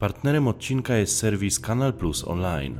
Partnerem odcinka jest serwis Kanal Plus Online.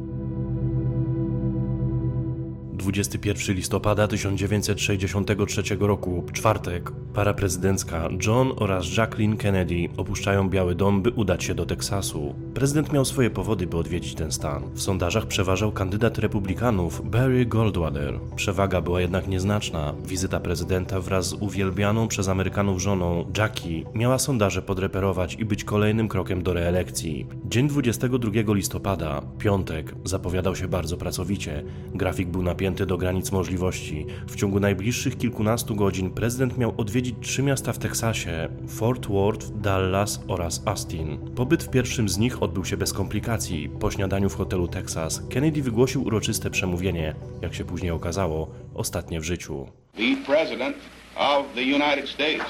21 listopada 1963 roku, czwartek, para prezydencka John oraz Jacqueline Kennedy opuszczają Biały Dom, by udać się do Teksasu. Prezydent miał swoje powody, by odwiedzić ten stan. W sondażach przeważał kandydat republikanów Barry Goldwater. Przewaga była jednak nieznaczna. Wizyta prezydenta wraz z uwielbianą przez Amerykanów żoną Jackie miała sondaże podreperować i być kolejnym krokiem do reelekcji. Dzień 22 listopada, piątek, zapowiadał się bardzo pracowicie. Grafik był napięty do granic możliwości. W ciągu najbliższych kilkunastu godzin prezydent miał odwiedzić 3 miasta w Teksasie: Fort Worth, Dallas oraz Austin. Pobyt w pierwszym z nich odbył się bez komplikacji. Po śniadaniu w hotelu Texas Kennedy wygłosił uroczyste przemówienie, jak się później okazało, ostatnie w życiu. The President of the United States.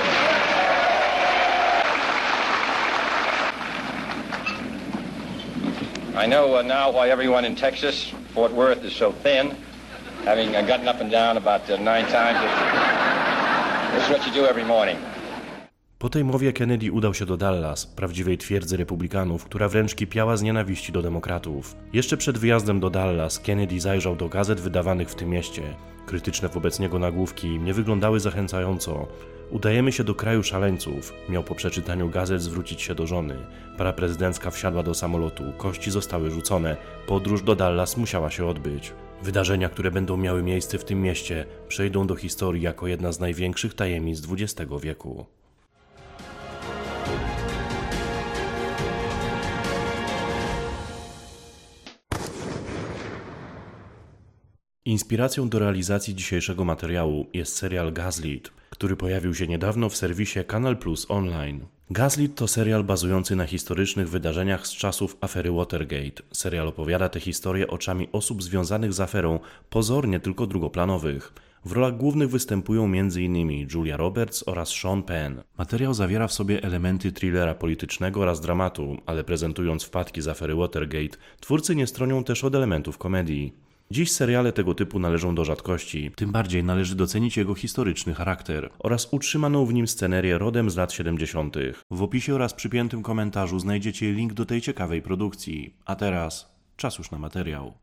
I know now why everyone in Texas, Fort Worth, is so thin, having gotten up and down about 9 times. This is what you do every morning. Po tej mowie Kennedy udał się do Dallas, prawdziwej twierdzy republikanów, która wręcz kipiała z nienawiści do demokratów. Jeszcze przed wyjazdem do Dallas Kennedy zajrzał do gazet wydawanych w tym mieście. Krytyczne wobec niego nagłówki nie wyglądały zachęcająco. Udajemy się do kraju szaleńców. Miał po przeczytaniu gazet zwrócić się do żony. Para prezydencka wsiadła do samolotu, kości zostały rzucone. Podróż do Dallas musiała się odbyć. Wydarzenia, które będą miały miejsce w tym mieście, przejdą do historii jako jedna z największych tajemnic XX wieku. Inspiracją do realizacji dzisiejszego materiału jest serial Gaslit, który pojawił się niedawno w serwisie Kanal Plus Online. Gaslit to serial bazujący na historycznych wydarzeniach z czasów afery Watergate. Serial opowiada tę historię oczami osób związanych z aferą, pozornie tylko drugoplanowych. W rolach głównych występują m.in. Julia Roberts oraz Sean Penn. Materiał zawiera w sobie elementy thrillera politycznego oraz dramatu, ale prezentując wpadki z afery Watergate, twórcy nie stronią też od elementów komedii. Dziś seriale tego typu należą do rzadkości, tym bardziej należy docenić jego historyczny charakter oraz utrzymaną w nim scenerię rodem z lat 70. W opisie oraz przypiętym komentarzu znajdziecie link do tej ciekawej produkcji. A teraz czas już na materiał.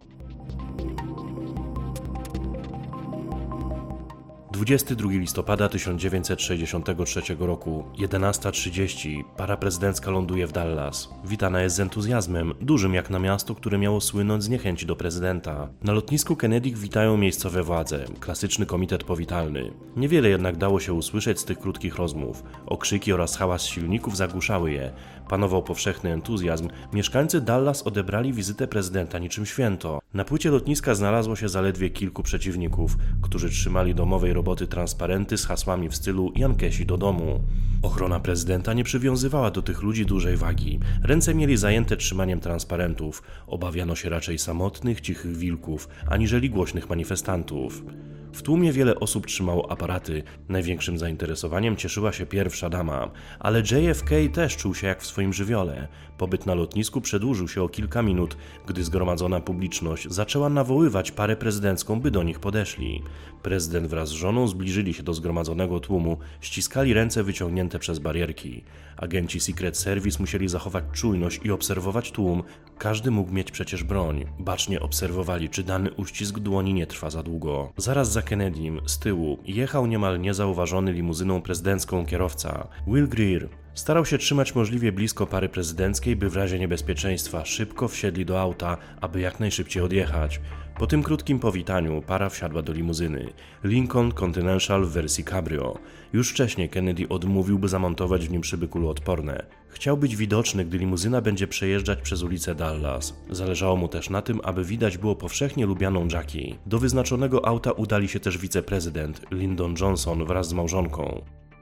22 listopada 1963 roku, 11:30, para prezydencka ląduje w Dallas. Witana jest z entuzjazmem, dużym jak na miasto, które miało słynąć z niechęci do prezydenta. Na lotnisku Kennedy witają miejscowe władze, klasyczny komitet powitalny. Niewiele jednak dało się usłyszeć z tych krótkich rozmów. Okrzyki oraz hałas silników zagłuszały je. Panował powszechny entuzjazm. Mieszkańcy Dallas odebrali wizytę prezydenta niczym święto. Na płycie lotniska znalazło się zaledwie kilku przeciwników, którzy trzymali domowej roboty transparenty z hasłami w stylu Jankesi do domu. Ochrona prezydenta nie przywiązywała do tych ludzi dużej wagi. Ręce mieli zajęte trzymaniem transparentów. Obawiano się raczej samotnych, cichych wilków, aniżeli głośnych manifestantów. W tłumie wiele osób trzymało aparaty. Największym zainteresowaniem cieszyła się pierwsza dama, ale JFK też czuł się jak w swoim żywiole. Pobyt na lotnisku przedłużył się o kilka minut, gdy zgromadzona publiczność zaczęła nawoływać parę prezydencką, by do nich podeszli. Prezydent wraz z żoną zbliżyli się do zgromadzonego tłumu, ściskali ręce wyciągnięte przez barierki. Agenci Secret Service musieli zachować czujność i obserwować tłum. Każdy mógł mieć przecież broń. Bacznie obserwowali, czy dany uścisk dłoni nie trwa za długo. Zaraz za Kennedym, z tyłu, jechał niemal niezauważony limuzyną prezydencką kierowca Will Greer. Starał się trzymać możliwie blisko pary prezydenckiej, by w razie niebezpieczeństwa szybko wsiedli do auta, aby jak najszybciej odjechać. Po tym krótkim powitaniu para wsiadła do limuzyny. Lincoln Continental w wersji cabrio. Już wcześniej Kennedy odmówił, by zamontować w nim szyby kuloodporne. Chciał być widoczny, gdy limuzyna będzie przejeżdżać przez ulicę Dallas. Zależało mu też na tym, aby widać było powszechnie lubianą Jackie. Do wyznaczonego auta udali się też wiceprezydent Lyndon Johnson wraz z małżonką.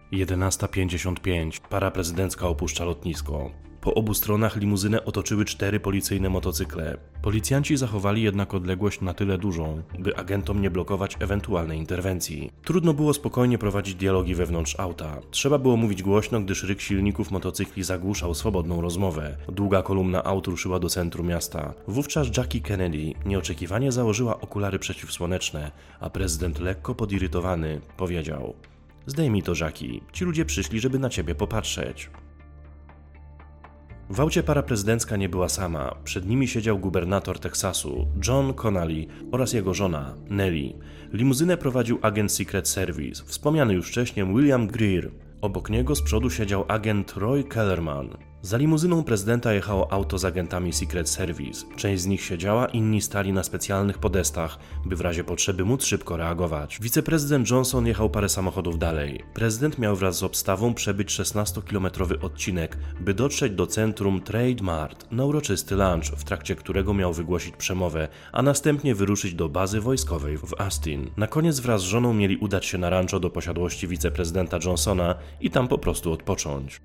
11:55. Para prezydencka opuszcza lotnisko. Po obu stronach limuzynę otoczyły 4 policyjne motocykle. Policjanci zachowali jednak odległość na tyle dużą, by agentom nie blokować ewentualnej interwencji. Trudno było spokojnie prowadzić dialogi wewnątrz auta. Trzeba było mówić głośno, gdyż ryk silników motocykli zagłuszał swobodną rozmowę. Długa kolumna aut ruszyła do centrum miasta. Wówczas Jackie Kennedy nieoczekiwanie założyła okulary przeciwsłoneczne, a prezydent lekko podirytowany powiedział: "Zdejmij to, Jackie, ci ludzie przyszli, żeby na ciebie popatrzeć". W aucie para prezydencka nie była sama. Przed nimi siedział gubernator Teksasu, John Connally oraz jego żona, Nellie. Limuzynę prowadził agent Secret Service, wspomniany już wcześniej William Greer. Obok niego z przodu siedział agent Roy Kellerman. Za limuzyną prezydenta jechało auto z agentami Secret Service. Część z nich siedziała, inni stali na specjalnych podestach, by w razie potrzeby móc szybko reagować. Wiceprezydent Johnson jechał parę samochodów dalej. Prezydent miał wraz z obstawą przebyć 16-kilometrowy odcinek, by dotrzeć do centrum Trade Mart na uroczysty lunch, w trakcie którego miał wygłosić przemowę, a następnie wyruszyć do bazy wojskowej w Austin. Na koniec wraz z żoną mieli udać się na rancho do posiadłości wiceprezydenta Johnsona i tam po prostu odpocząć.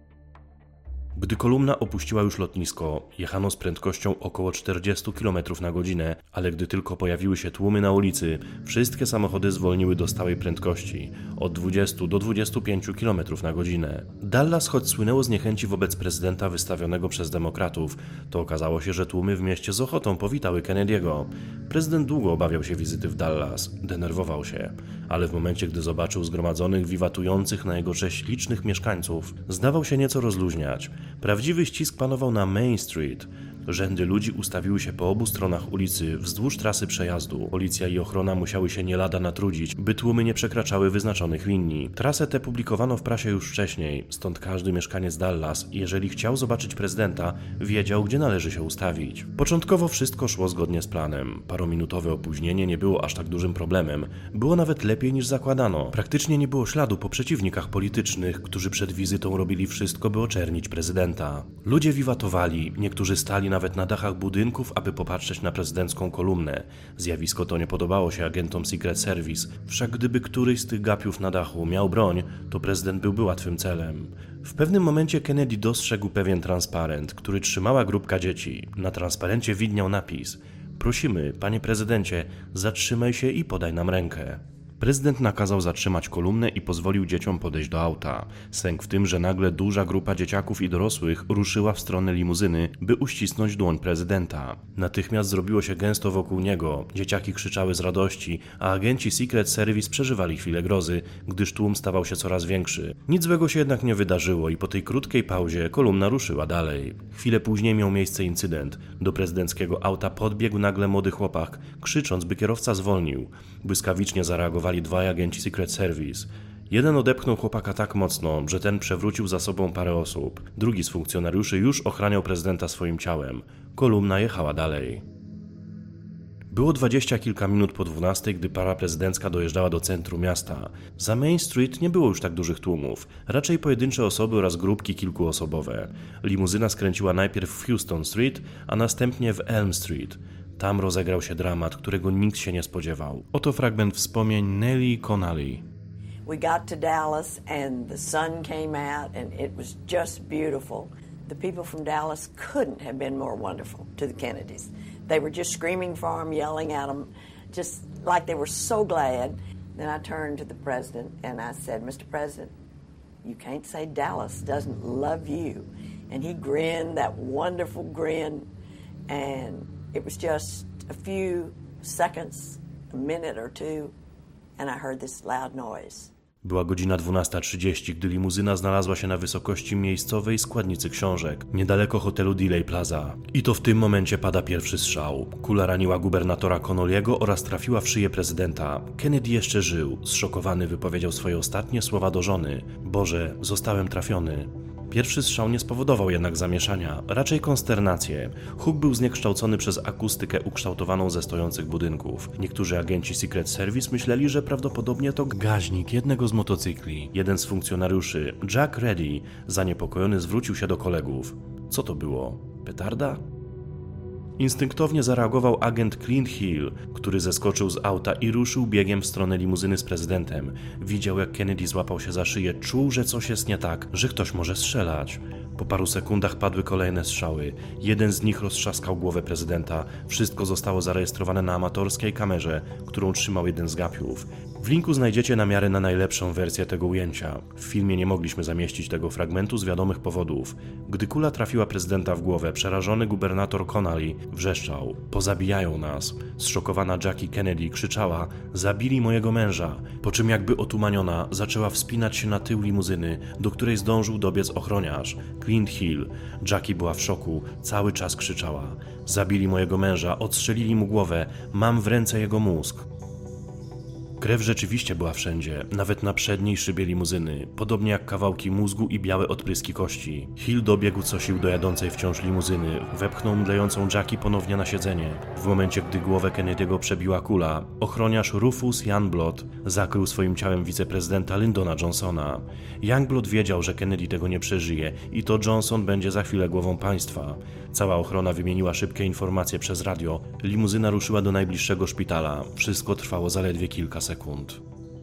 Gdy kolumna opuściła już lotnisko, jechano z prędkością około 40 km na godzinę, ale gdy tylko pojawiły się tłumy na ulicy, wszystkie samochody zwolniły do stałej prędkości, od 20 do 25 km na godzinę. Dallas, choć słynęło z niechęci wobec prezydenta wystawionego przez demokratów, to okazało się, że tłumy w mieście z ochotą powitały Kennedy'ego. Prezydent długo obawiał się wizyty w Dallas, denerwował się, ale w momencie, gdy zobaczył zgromadzonych, wiwatujących na jego cześć licznych mieszkańców, zdawał się nieco rozluźniać. Prawdziwy ścisk panował na Main Street. Rzędy ludzi ustawiły się po obu stronach ulicy wzdłuż trasy przejazdu. Policja i ochrona musiały się nie lada natrudzić, by tłumy nie przekraczały wyznaczonych linii. Trasę tę publikowano w prasie już wcześniej, stąd każdy mieszkaniec Dallas, jeżeli chciał zobaczyć prezydenta, wiedział, gdzie należy się ustawić. Początkowo wszystko szło zgodnie z planem. Parominutowe opóźnienie nie było aż tak dużym problemem. Było nawet lepiej niż zakładano. Praktycznie nie było śladu po przeciwnikach politycznych, którzy przed wizytą robili wszystko, by oczernić prezydenta. Ludzie wiwatowali, niektórzy stali nawet na dachach budynków, aby popatrzeć na prezydencką kolumnę. Zjawisko to nie podobało się agentom Secret Service, wszak gdyby któryś z tych gapiów na dachu miał broń, to prezydent byłby łatwym celem. W pewnym momencie Kennedy dostrzegł pewien transparent, który trzymała grupka dzieci. Na transparencie widniał napis: „Prosimy, panie prezydencie, zatrzymaj się i podaj nam rękę”. Prezydent nakazał zatrzymać kolumnę i pozwolił dzieciom podejść do auta. Sęk w tym, że nagle duża grupa dzieciaków i dorosłych ruszyła w stronę limuzyny, by uścisnąć dłoń prezydenta. Natychmiast zrobiło się gęsto wokół niego, dzieciaki krzyczały z radości, a agenci Secret Service przeżywali chwilę grozy, gdyż tłum stawał się coraz większy. Nic złego się jednak nie wydarzyło i po tej krótkiej pauzie kolumna ruszyła dalej. Chwilę później miał miejsce incydent. Do prezydenckiego auta podbiegł nagle młody chłopak, krzycząc, by kierowca zwolnił. Błyskawicznie zareagowali dwaj agenci Secret Service. Jeden odepchnął chłopaka tak mocno, że ten przewrócił za sobą parę osób. Drugi z funkcjonariuszy już ochraniał prezydenta swoim ciałem. Kolumna jechała dalej. Było 20 kilka minut po 12, gdy para prezydencka dojeżdżała do centrum miasta. Za Main Street nie było już tak dużych tłumów, raczej pojedyncze osoby oraz grupki kilkuosobowe. Limuzyna skręciła najpierw w Houston Street, a następnie w Elm Street. Tam rozegrał się dramat, którego nikt się nie spodziewał. Oto fragment wspomnień Nellie Connally. We got to Dallas and the sun came out and it was just beautiful. The people from Dallas couldn't have been more wonderful to the Kennedys. They were just screaming for them, yelling at them, just like they were so glad. Then I turned to the president and I said, "Mr. President, you can't say Dallas doesn't love you." And he grinned that wonderful grin, and it was just a few seconds, a minute or two, and I heard this loud noise. Była godzina 12:30, gdy limuzyna znalazła się na wysokości miejscowej składnicy książek, niedaleko hotelu Dealey Plaza. I to w tym momencie pada pierwszy strzał. Kula raniła gubernatora Connolly'ego oraz trafiła w szyję prezydenta. Kennedy jeszcze żył. Zszokowany wypowiedział swoje ostatnie słowa do żony: „Boże, zostałem trafiony”. Pierwszy strzał nie spowodował jednak zamieszania, raczej konsternację. Huk był zniekształcony przez akustykę ukształtowaną ze stojących budynków. Niektórzy agenci Secret Service myśleli, że prawdopodobnie to gaźnik jednego z motocykli. Jeden z funkcjonariuszy, Jack Reddy, zaniepokojony zwrócił się do kolegów. Co to było? Petarda? Instynktownie zareagował agent Clint Hill, który zeskoczył z auta i ruszył biegiem w stronę limuzyny z prezydentem. Widział, jak Kennedy złapał się za szyję, czuł, że coś jest nie tak, że ktoś może strzelać. Po paru sekundach padły kolejne strzały. Jeden z nich roztrzaskał głowę prezydenta. Wszystko zostało zarejestrowane na amatorskiej kamerze, którą trzymał jeden z gapiów. W linku znajdziecie namiary na najlepszą wersję tego ujęcia. W filmie nie mogliśmy zamieścić tego fragmentu z wiadomych powodów. Gdy kula trafiła prezydenta w głowę, przerażony gubernator Connally wrzeszczał: pozabijają nas. Zszokowana Jackie Kennedy krzyczała: zabili mojego męża, po czym jakby otumaniona zaczęła wspinać się na tył limuzyny, do której zdążył dobiec ochroniarz Clint Hill. Jackie była w szoku, cały czas krzyczała: zabili mojego męża, odstrzelili mu głowę, mam w ręce jego mózg. Krew rzeczywiście była wszędzie, nawet na przedniej szybie limuzyny, podobnie jak kawałki mózgu i białe odpryski kości. Hill dobiegł co sił do jadącej wciąż limuzyny, wepchnął mdlejącą Jackie ponownie na siedzenie. W momencie, gdy głowę Kennedy'ego przebiła kula, ochroniarz Rufus Youngblood zakrył swoim ciałem wiceprezydenta Lyndona Johnsona. Youngblood wiedział, że Kennedy tego nie przeżyje i to Johnson będzie za chwilę głową państwa. Cała ochrona wymieniła szybkie informacje przez radio. Limuzyna ruszyła do najbliższego szpitala. Wszystko trwało zaledwie kilka sekund.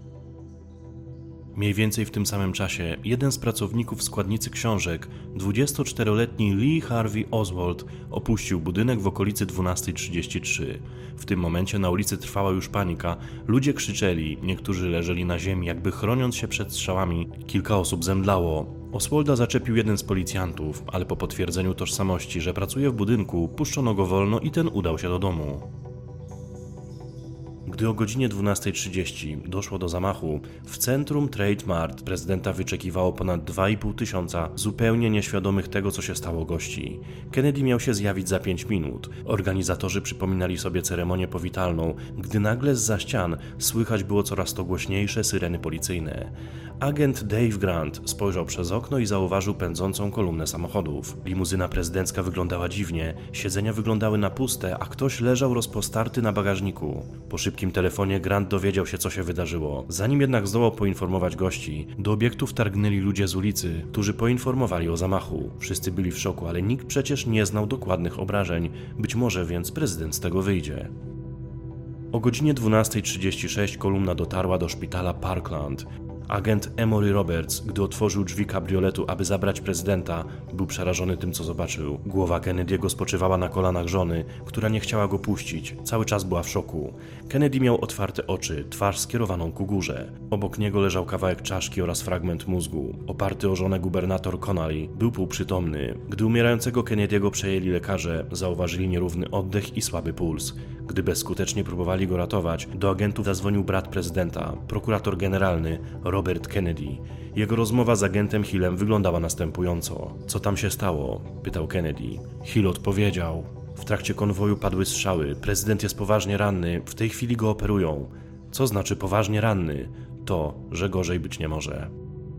Mniej więcej w tym samym czasie jeden z pracowników składnicy książek, 24-letni Lee Harvey Oswald, opuścił budynek w okolicy 12:33. W tym momencie na ulicy trwała już panika, ludzie krzyczeli, niektórzy leżeli na ziemi, jakby chroniąc się przed strzałami. Kilka osób zemdlało. Oswalda zaczepił jeden z policjantów, ale po potwierdzeniu tożsamości, że pracuje w budynku, puszczono go wolno i ten udał się do domu. Gdy o godzinie 12:30 doszło do zamachu, w centrum Trade Mart prezydenta wyczekiwało ponad 2,5 tysiąca zupełnie nieświadomych tego, co się stało gości. Kennedy miał się zjawić za 5 minut. Organizatorzy przypominali sobie ceremonię powitalną, gdy nagle zza ścian słychać było coraz to głośniejsze syreny policyjne. Agent Dave Grant spojrzał przez okno i zauważył pędzącą kolumnę samochodów. Limuzyna prezydencka wyglądała dziwnie, siedzenia wyglądały na puste, a ktoś leżał rozpostarty na bagażniku. Po szybkim telefonie Grant dowiedział się, co się wydarzyło. Zanim jednak zdołał poinformować gości, do obiektu wtargnęli ludzie z ulicy, którzy poinformowali o zamachu. Wszyscy byli w szoku, ale nikt przecież nie znał dokładnych obrażeń. Być może więc prezydent z tego wyjdzie. O godzinie 12:36 kolumna dotarła do szpitala Parkland. Agent Emory Roberts, gdy otworzył drzwi kabrioletu, aby zabrać prezydenta, był przerażony tym, co zobaczył. Głowa Kennedy'ego spoczywała na kolanach żony, która nie chciała go puścić. Cały czas była w szoku. Kennedy miał otwarte oczy, twarz skierowaną ku górze. Obok niego leżał kawałek czaszki oraz fragment mózgu. Oparty o żonę gubernator Connally był półprzytomny. Gdy umierającego Kennedy'ego przejęli lekarze, zauważyli nierówny oddech i słaby puls. Gdy bezskutecznie próbowali go ratować, do agentów zadzwonił brat prezydenta, prokurator generalny Robert Kennedy. Jego rozmowa z agentem Hillem wyglądała następująco. Co tam się stało? Pytał Kennedy. Hill odpowiedział: w trakcie konwoju padły strzały, prezydent jest poważnie ranny, w tej chwili go operują. Co znaczy poważnie ranny? To, że gorzej być nie może.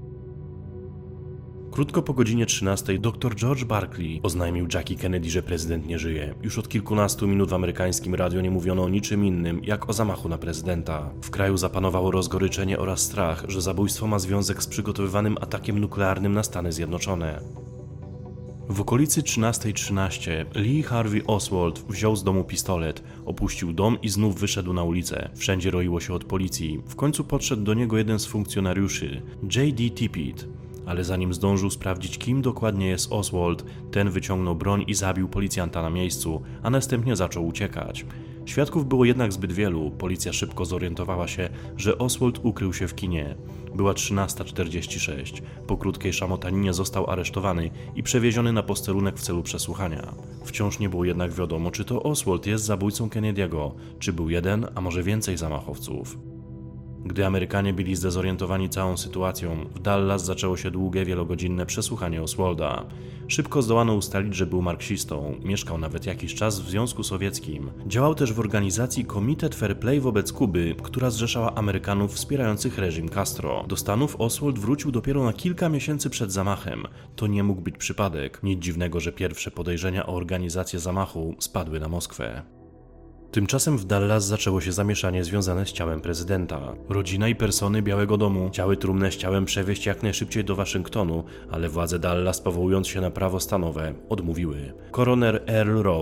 Krótko po godzinie 13 dr George Barkley oznajmił Jackie Kennedy, że prezydent nie żyje. Już od kilkunastu minut w amerykańskim radiu nie mówiono o niczym innym, jak o zamachu na prezydenta. W kraju zapanowało rozgoryczenie oraz strach, że zabójstwo ma związek z przygotowywanym atakiem nuklearnym na Stany Zjednoczone. W okolicy 13:13 Lee Harvey Oswald wziął z domu pistolet, opuścił dom i znów wyszedł na ulicę. Wszędzie roiło się od policji. W końcu podszedł do niego jeden z funkcjonariuszy, J.D. Tippit. Ale zanim zdążył sprawdzić, kim dokładnie jest Oswald, ten wyciągnął broń i zabił policjanta na miejscu, a następnie zaczął uciekać. Świadków było jednak zbyt wielu, policja szybko zorientowała się, że Oswald ukrył się w kinie. Była 13:46. Po krótkiej szamotaninie został aresztowany i przewieziony na posterunek w celu przesłuchania. Wciąż nie było jednak wiadomo, czy to Oswald jest zabójcą Kennedy'ego, czy był jeden, a może więcej zamachowców. Gdy Amerykanie byli zdezorientowani całą sytuacją, w Dallas zaczęło się długie, wielogodzinne przesłuchanie Oswalda. Szybko zdołano ustalić, że był marksistą, mieszkał nawet jakiś czas w Związku Sowieckim. Działał też w organizacji Komitet Fair Play wobec Kuby, która zrzeszała Amerykanów wspierających reżim Castro. Do Stanów Oswald wrócił dopiero na kilka miesięcy przed zamachem. To nie mógł być przypadek. Nic dziwnego, że pierwsze podejrzenia o organizację zamachu spadły na Moskwę. Tymczasem w Dallas zaczęło się zamieszanie związane z ciałem prezydenta. Rodzina i persony Białego Domu chciały trumnę z ciałem przewieźć jak najszybciej do Waszyngtonu, ale władze Dallas, powołując się na prawo stanowe, odmówiły. Koroner Earl Rose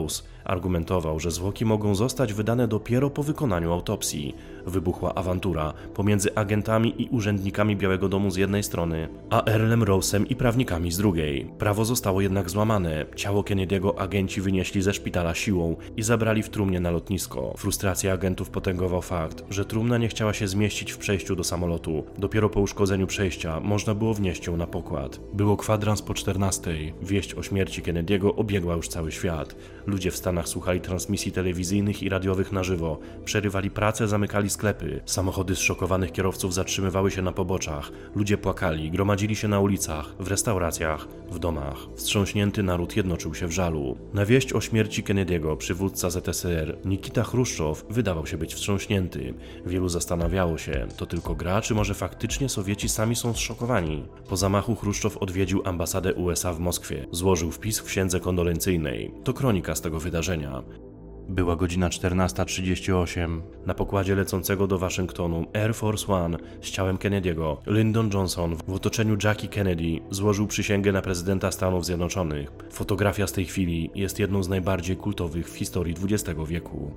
Argumentował, że zwłoki mogą zostać wydane dopiero po wykonaniu autopsji. Wybuchła awantura pomiędzy agentami i urzędnikami Białego Domu z jednej strony, a Earlem Rose'em i prawnikami z drugiej. Prawo zostało jednak złamane. Ciało Kennedy'ego agenci wynieśli ze szpitala siłą i zabrali w trumnie na lotnisko. Frustrację agentów potęgował fakt, że trumna nie chciała się zmieścić w przejściu do samolotu. Dopiero po uszkodzeniu przejścia można było wnieść ją na pokład. Było kwadrans po 14:00. Wieść o śmierci Kennedy'ego obiegła już cały świat. Ludzie w Stanach słuchali transmisji telewizyjnych i radiowych na żywo. Przerywali pracę, zamykali sklepy. Samochody zszokowanych kierowców zatrzymywały się na poboczach. Ludzie płakali, gromadzili się na ulicach, w restauracjach, w domach. Wstrząśnięty naród jednoczył się w żalu. Na wieść o śmierci Kennedy'ego przywódca ZSRR Nikita Chruszczow wydawał się być wstrząśnięty. Wielu zastanawiało się, to tylko gra, czy może faktycznie Sowieci sami są zszokowani. Po zamachu Chruszczow odwiedził ambasadę USA w Moskwie. Złożył wpis w księdze kondolencyjnej. To kronika z tego wydarzenia. Była godzina 14:38. Na pokładzie lecącego do Waszyngtonu Air Force One z ciałem Kennedy'ego Lyndon Johnson w otoczeniu Jackie Kennedy złożył przysięgę na prezydenta Stanów Zjednoczonych. Fotografia z tej chwili jest jedną z najbardziej kultowych w historii XX wieku.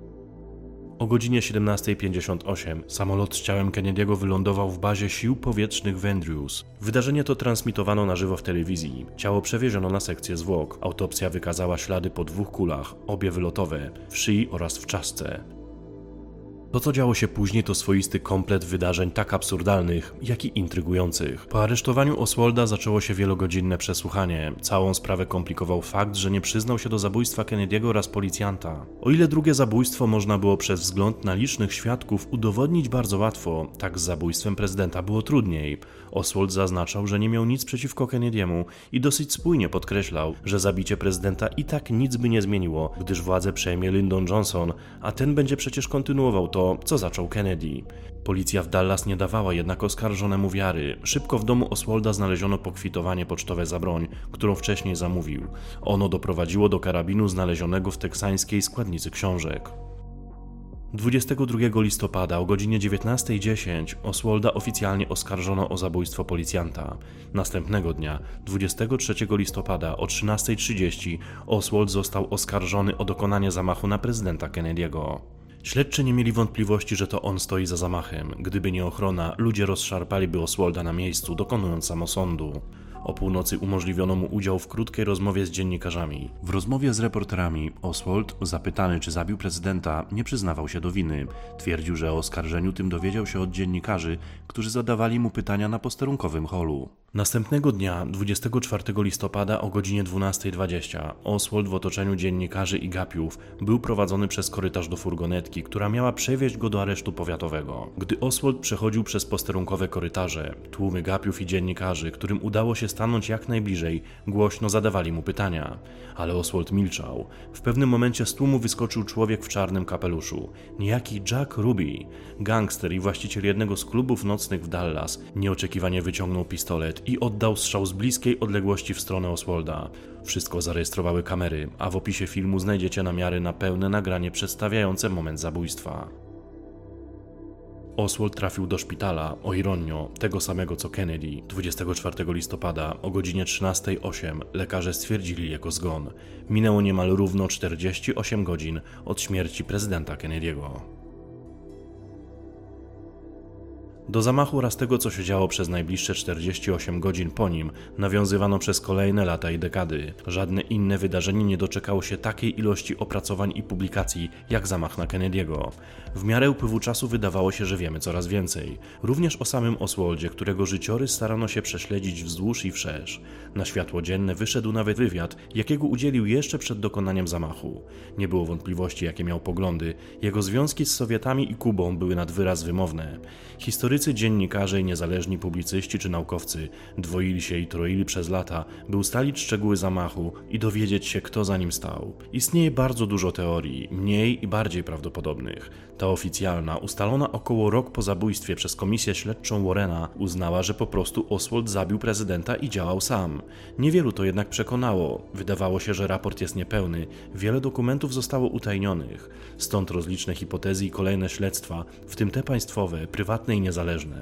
O godzinie 17:58 samolot z ciałem Kennedy'ego wylądował w bazie sił powietrznych w Andrews. Wydarzenie to transmitowano na żywo w telewizji. Ciało przewieziono na sekcję zwłok. Autopsja wykazała ślady po 2 kulach, obie wylotowe, w szyi oraz w czaszce. To, co działo się później, to swoisty komplet wydarzeń tak absurdalnych, jak i intrygujących. Po aresztowaniu Oswalda zaczęło się wielogodzinne przesłuchanie. Całą sprawę komplikował fakt, że nie przyznał się do zabójstwa Kennedy'ego oraz policjanta. O ile drugie zabójstwo można było przez wzgląd na licznych świadków udowodnić bardzo łatwo, tak z zabójstwem prezydenta było trudniej. Oswald zaznaczał, że nie miał nic przeciwko Kennedy'emu i dosyć spójnie podkreślał, że zabicie prezydenta i tak nic by nie zmieniło, gdyż władzę przejmie Lyndon Johnson, a ten będzie przecież kontynuował to, co zaczął Kennedy. Policja w Dallas nie dawała jednak oskarżonemu wiary. Szybko w domu Oswalda znaleziono pokwitowanie pocztowe za broń, którą wcześniej zamówił. Ono doprowadziło do karabinu znalezionego w teksańskiej składnicy książek. 22 listopada o godzinie 19:10 Oswalda oficjalnie oskarżono o zabójstwo policjanta. Następnego dnia, 23 listopada o 13:30 Oswald został oskarżony o dokonanie zamachu na prezydenta Kennedy'ego. Śledczy nie mieli wątpliwości, że to on stoi za zamachem. Gdyby nie ochrona, ludzie rozszarpaliby Oswalda na miejscu, dokonując samosądu. O północy umożliwiono mu udział w krótkiej rozmowie z dziennikarzami. W rozmowie z reporterami Oswald, zapytany czy zabił prezydenta, nie przyznawał się do winy. Twierdził, że o oskarżeniu tym dowiedział się od dziennikarzy, którzy zadawali mu pytania na posterunkowym holu. Następnego dnia, 24 listopada o godzinie 12:20, Oswald w otoczeniu dziennikarzy i gapiów był prowadzony przez korytarz do furgonetki, która miała przewieźć go do aresztu powiatowego. Gdy Oswald przechodził przez posterunkowe korytarze, tłumy gapiów i dziennikarzy, którym udało się stanąć jak najbliżej, głośno zadawali mu pytania. Ale Oswald milczał. W pewnym momencie z tłumu wyskoczył człowiek w czarnym kapeluszu. Niejaki Jack Ruby, gangster i właściciel jednego z klubów nocnych w Dallas, nieoczekiwanie wyciągnął pistolet i oddał strzał z bliskiej odległości w stronę Oswalda. Wszystko zarejestrowały kamery, a w opisie filmu znajdziecie namiary na pełne nagranie przedstawiające moment zabójstwa. Oswald trafił do szpitala, o ironio, tego samego co Kennedy. 24 listopada o godzinie 13:08 lekarze stwierdzili jego zgon. Minęło niemal równo 48 godzin od śmierci prezydenta Kennedy'ego. Do zamachu oraz tego, co się działo przez najbliższe 48 godzin po nim, nawiązywano przez kolejne lata i dekady. Żadne inne wydarzenie nie doczekało się takiej ilości opracowań i publikacji, jak zamach na Kennedy'ego. W miarę upływu czasu wydawało się, że wiemy coraz więcej. Również o samym Oswaldzie, którego życiorys starano się prześledzić wzdłuż i wszerz. Na światło dzienne wyszedł nawet wywiad, jakiego udzielił jeszcze przed dokonaniem zamachu. Nie było wątpliwości, jakie miał poglądy. Jego związki z Sowietami i Kubą były nad wyraz wymowne. Historycy, dziennikarze i niezależni publicyści czy naukowcy dwoili się i troili przez lata, by ustalić szczegóły zamachu i dowiedzieć się, kto za nim stał. Istnieje bardzo dużo teorii, mniej i bardziej prawdopodobnych. Ta oficjalna, ustalona około rok po zabójstwie przez komisję śledczą Warrena, uznała, że po prostu Oswald zabił prezydenta i działał sam. Niewielu to jednak przekonało. Wydawało się, że raport jest niepełny, wiele dokumentów zostało utajnionych. Stąd rozliczne hipotezy i kolejne śledztwa, w tym te państwowe, prywatne i niezależne.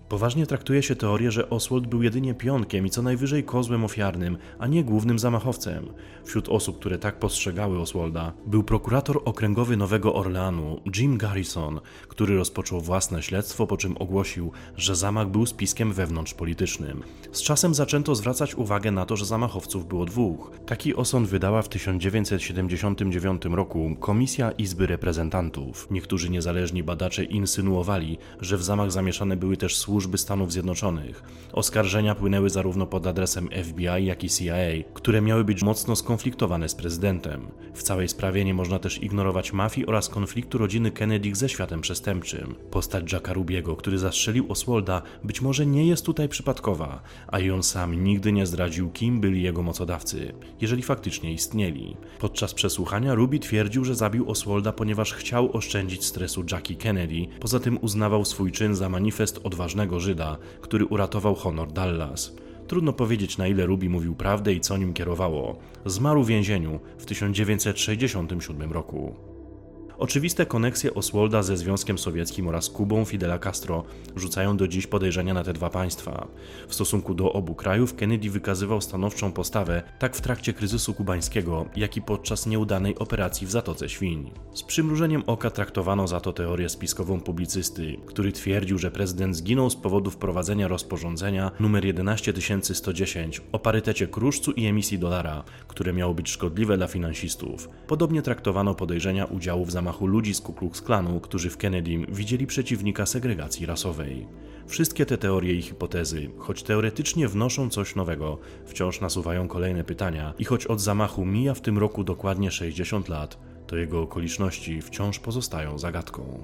Poważnie traktuje się teorię, że Oswald był jedynie pionkiem i co najwyżej kozłem ofiarnym, a nie głównym zamachowcem. Wśród osób, które tak postrzegały Oswalda, był prokurator okręgowy Nowego Orleanu, Jim Garrison, który rozpoczął własne śledztwo, po czym ogłosił, że zamach był spiskiem wewnątrzpolitycznym. Z czasem zaczęto zwracać uwagę na to, że zamachowców było dwóch. Taki osąd wydała w 1979 roku Komisja Izby Reprezentantów. Niektórzy niezależni badacze insynuowali, że w zamach zamieszane były też służby Stanów Zjednoczonych. Oskarżenia płynęły zarówno pod adresem FBI, jak i CIA, które miały być mocno skonfliktowane z prezydentem. W całej sprawie nie można też ignorować mafii oraz konfliktu rodziny Kennedy ze światem przestępczym. Postać Jacka Rubiego, który zastrzelił Oswalda, być może nie jest tutaj przypadkowa, a i on sam nigdy nie zdradził, kim byli jego mocodawcy, jeżeli faktycznie istnieli. Podczas przesłuchania Ruby twierdził, że zabił Oswalda, ponieważ chciał oszczędzić stresu Jackie Kennedy. Poza tym uznawał swój czyn za manifest odważnego Żyda, który uratował honor Dallas. Trudno powiedzieć, na ile Ruby mówił prawdę i co nim kierowało. Zmarł w więzieniu w 1967 roku. Oczywiste koneksje Oswalda ze Związkiem Sowieckim oraz Kubą Fidela Castro rzucają do dziś podejrzenia na te dwa państwa. W stosunku do obu krajów Kennedy wykazywał stanowczą postawę tak w trakcie kryzysu kubańskiego, jak i podczas nieudanej operacji w Zatoce Świń. Z przymrużeniem oka traktowano za to teorię spiskową publicysty, który twierdził, że prezydent zginął z powodu wprowadzenia rozporządzenia nr 11110 o parytecie kruszcu i emisji dolara, które miało być szkodliwe dla finansistów. Podobnie traktowano podejrzenia udziału w zamachu ludzi z Ku Klux Klanu, którzy w Kennedym widzieli przeciwnika segregacji rasowej. Wszystkie te teorie i hipotezy, choć teoretycznie wnoszą coś nowego, wciąż nasuwają kolejne pytania i choć od zamachu mija w tym roku dokładnie 60 lat, to jego okoliczności wciąż pozostają zagadką.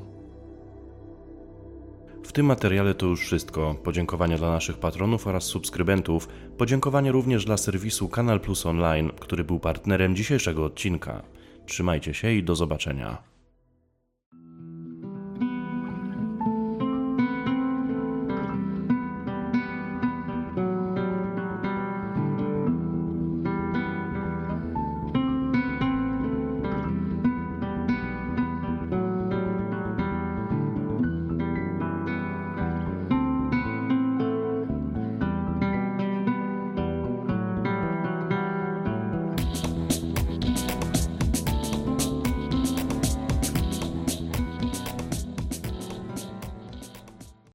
W tym materiale to już wszystko. Podziękowania dla naszych patronów oraz subskrybentów. Podziękowania również dla serwisu Kanal Plus Online, który był partnerem dzisiejszego odcinka. Trzymajcie się i do zobaczenia.